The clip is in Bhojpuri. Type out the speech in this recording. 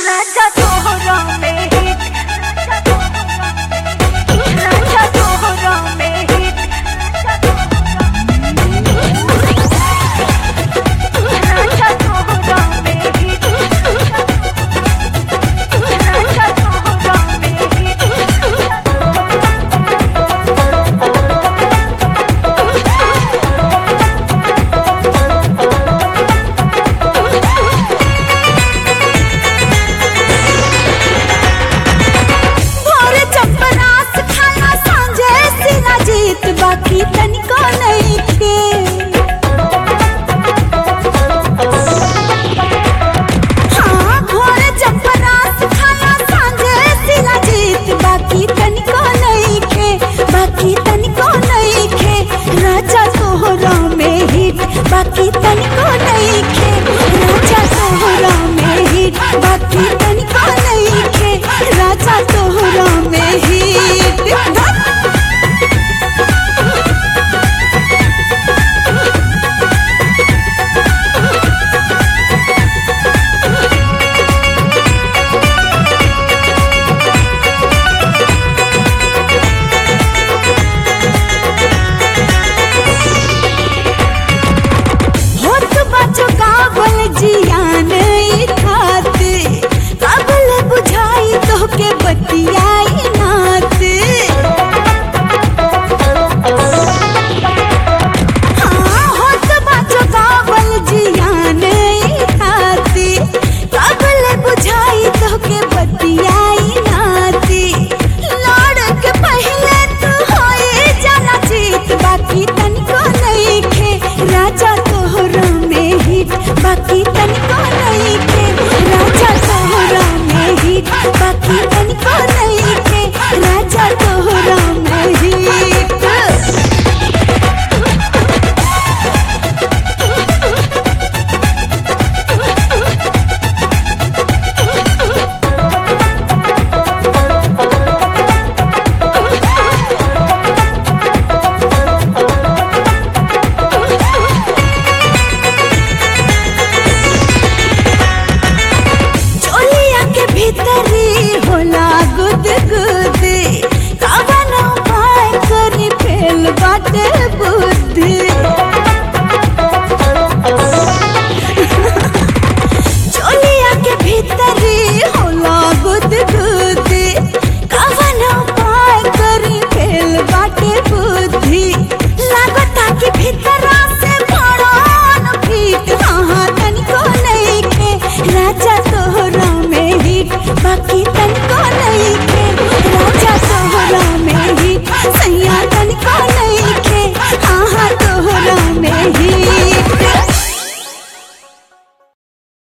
राजा तोहरा में हिट, राजा तोहरा में हिट, राजा तोहरा में हिट, राजा तोहरा में हिट। भोरे चपरास खाना सांझे सीना जीत बाकी तनिको नहीं थे। हाँ भोरे चपरास खाना सांझे सीना जीत बाकी तनिको नहीं थे, बाकी तनिको नहीं थे। राजा तोहरा में हिट बाकी तनिको नहीं थे।